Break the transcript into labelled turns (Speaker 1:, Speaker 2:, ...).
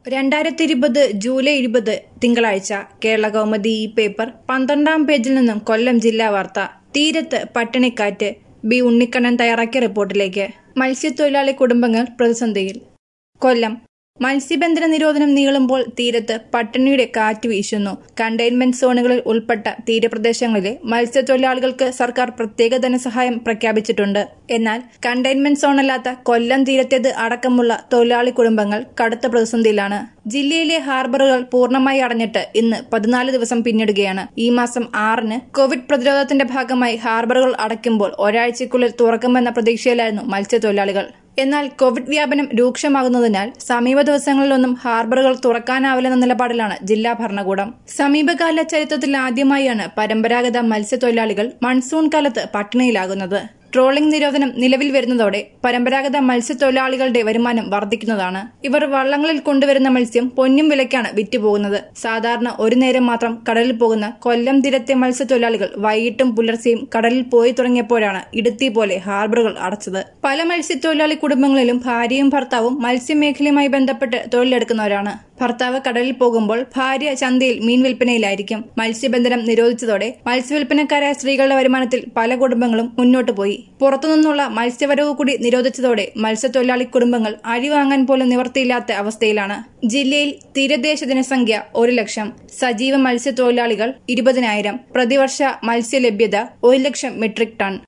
Speaker 1: 2020 July 20 തിങ്കളാഴ്ച കേരളകൗമുദി ഈ paper 12-ാം പേജിൽ നിന്നും കൊല്ലം ജില്ലാ വാർത്ത. തീരത്ത് പട്ടിണിക്കാറ്റ്. ബി ഉണ്ണിക്കണ്ണൻ തയ്യാറാക്കിയ റിപ്പോർട്ടിലേക്ക്. മത്സ്യത്തൊഴിലാളി കുടുംബങ്ങൾ പ്രതിസന്ധിയിൽ. കൊല്ലം. മത്സ്യബന്ധന നിരോധനം നീളുമ്പോൾ തീരത്ത് പട്ടിണിയുടെ കാറ്റ് വീശുന്നു. കണ്ടെയ്ൻമെന്റ് സോണുകളിൽ ഉൾപ്പെട്ട തീരപ്രദേശങ്ങളിലെ മത്സ്യത്തൊഴിലാളികൾക്ക് സർക്കാർ പ്രത്യേക ധനസഹായം പ്രഖ്യാപിച്ചിട്ടുണ്ട്. എന്നാൽ കണ്ടെയ്ൻമെന്റ് സോണല്ലാത്ത കൊല്ലം തീരത്തേത് അടക്കമുള്ള തൊഴിലാളി കുടുംബങ്ങൾ കടുത്ത പ്രതിസന്ധിയിലാണ്. ജില്ലയിലെ ഹാർബറുകൾ പൂർണ്ണമായി അടഞ്ഞിട്ട് ഇന്ന് 14 ദിവസം പിന്നിടുകയാണ്. ഈ മാസം 6-ന് കോവിഡ് പ്രതിരോധത്തിന്റെ ഭാഗമായി ഹാർബറുകൾ അടയ്ക്കുമ്പോൾ ഒരാഴ്ചയ്ക്കുള്ളിൽ തുറക്കുമെന്ന പ്രതീക്ഷയിലായിരുന്നു മത്സ്യത്തൊഴിലാളികൾ. എന്നാൽ കോവിഡ് വ്യാപനം രൂക്ഷമാകുന്നതിനാൽ സമീപ ദിവസങ്ങളിലൊന്നും ഹാർബറുകൾ തുറക്കാനാവില്ലെന്ന നിലപാടിലാണ് ജില്ലാ ഭരണകൂടം. സമീപകാല ചരിത്രത്തിൽ ആദ്യമായാണ് പരമ്പരാഗത മത്സ്യത്തൊഴിലാളികൾ മൺസൂൺ കാലത്ത് പട്ടിണിയിലാകുന്നത്. ട്രോളിംഗ് നിരോധനം നിലവിൽ വരുന്നതോടെ പരമ്പരാഗത മത്സ്യത്തൊഴിലാളികളുടെ വരുമാനം വർദ്ധിക്കുന്നതാണ്. ഇവർ വള്ളങ്ങളിൽ കൊണ്ടുവരുന്ന മത്സ്യം പൊന്നും വിലയ്ക്കാണ് വിറ്റുപോകുന്നത്. സാധാരണ ഒരു നേരം മാത്രം കടലിൽ പോകുന്ന കൊല്ലം തീരത്തെ മത്സ്യത്തൊഴിലാളികൾ വൈകിട്ടും പുലർച്ചെയും കടലിൽ പോയി തുടങ്ങിയപ്പോഴാണ് ഇടുത്തി പോലെ ഹാർബറുകൾ അടച്ചത്. പല മത്സ്യത്തൊഴിലാളി കുടുംബങ്ങളിലും ഭാര്യയും ഭർത്താവും മത്സ്യമേഖലയുമായി ബന്ധപ്പെട്ട് തൊഴിലെടുക്കുന്നവരാണ്. ഭർത്താവ് കടലിൽ പോകുമ്പോൾ ഭാര്യ ചന്തയിൽ മീൻ വിൽപ്പനയിലായിരിക്കും. മത്സ്യബന്ധനം നിരോധിച്ചതോടെ മത്സ്യവിൽപ്പനക്കാരായ സ്ത്രീകളുടെ വരുമാനത്തിൽ പല കുടുംബങ്ങളും മുന്നോട്ടു പോയി. പുറത്തുനിന്നുള്ള മത്സ്യവരവ് കൂടി നിരോധിച്ചതോടെ മത്സ്യത്തൊഴിലാളി കുടുംബങ്ങൾ അരി വാങ്ങാൻ പോലും നിവർത്തിയില്ലാത്ത അവസ്ഥയിലാണ്. ജില്ലയിൽ തീരദേശ ജനസംഖ്യ 1,00,000. സജീവ മത്സ്യത്തൊഴിലാളികൾ 20,000. പ്രതിവർഷ മത്സ്യലഭ്യത 1,00,000 മെട്രിക് ടൺ.